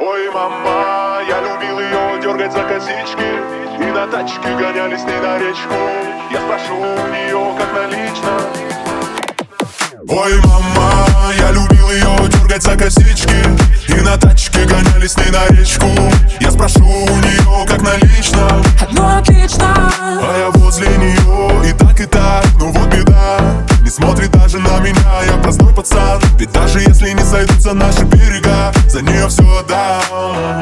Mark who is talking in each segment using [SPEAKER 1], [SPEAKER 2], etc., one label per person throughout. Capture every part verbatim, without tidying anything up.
[SPEAKER 1] Ой, мама, я любил ее дергать за косички, и на тачке гонялись с ней на речку. Я спрошу у нее, как налично. Ой, мама, я любил ее дергать за косички, и на тачке гонялись с ней на речку. Я спрошу у нее, как налично.
[SPEAKER 2] Ну отлично.
[SPEAKER 1] А я возле нее и так, и так, ну вот беда. Не смотрит даже на меня, я простой пацан. Ведь даже если не сойдутся наши берега, за нее все отдам.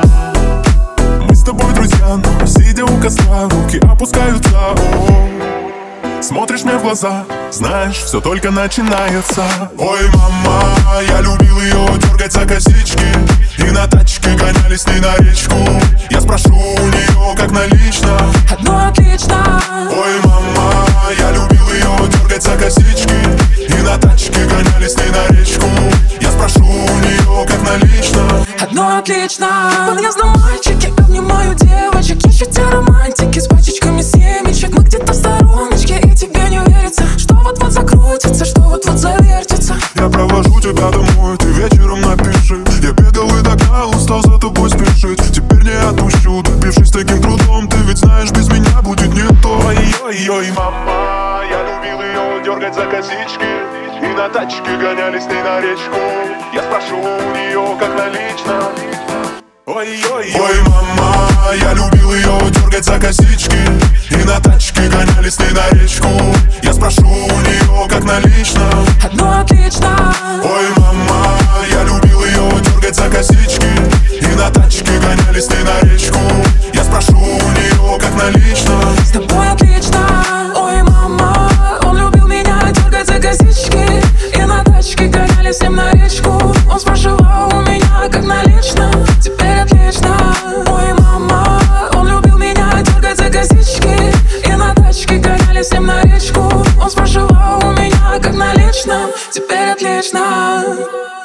[SPEAKER 1] Мы с тобой друзья, но сидя у костра, руки опускаются. О-о-о. Смотришь мне в глаза, знаешь, все только начинается. Ой, мама, я любил ее дергать за косички, и на тачке гонялись с ней на речку. Я спрошу у нее, как налично.
[SPEAKER 2] Ну отлично.
[SPEAKER 1] Ой, мама, я любил ее дергать за косички, и на тачке гонялись с ней на речку. Я спрошу у нее, как налично.
[SPEAKER 2] Ну отлично. В подъездном мальчике обнимаю девочек, ищете романтики с пачечками семечек. Мы где-то в стороночке, и тебе не верится, что вот-вот закрутится, что вот-вот завертится.
[SPEAKER 1] Я провожу тебя домой, ты вечером напиши. Я бегал и догнал, устал за тобой спешить. Теперь не отпущу, добившись таким трудом. Ты ведь знаешь, без меня будет не то. Ой-ой-ой, мама, я любил ее дергать за косички, и на тачке гонялись с ней на речку. Я спрошу у нее, как налично. Ой-ой-ой, ой, мама, я любил ее дергать за косички, и на тачке гонялись с ней на речку. Я спрошу у нее, как налично.
[SPEAKER 2] Ну отлично.
[SPEAKER 1] Ой, мама, я любил ее дергать за косички, и на тачке гонялись с ней на речку. Я спрошу у нее, как налично.
[SPEAKER 2] С тобой отлично. Ой, мама, он любил меня дергать за косички, и на тачке гонялись с ним на речку. Он спрашивал у меня, как налично. Теперь отлично. Ой, мама, он любил меня дергать за косички, и на тачке гонялись с ним на речку. Он спрашивал у меня, как налично. Теперь отлично.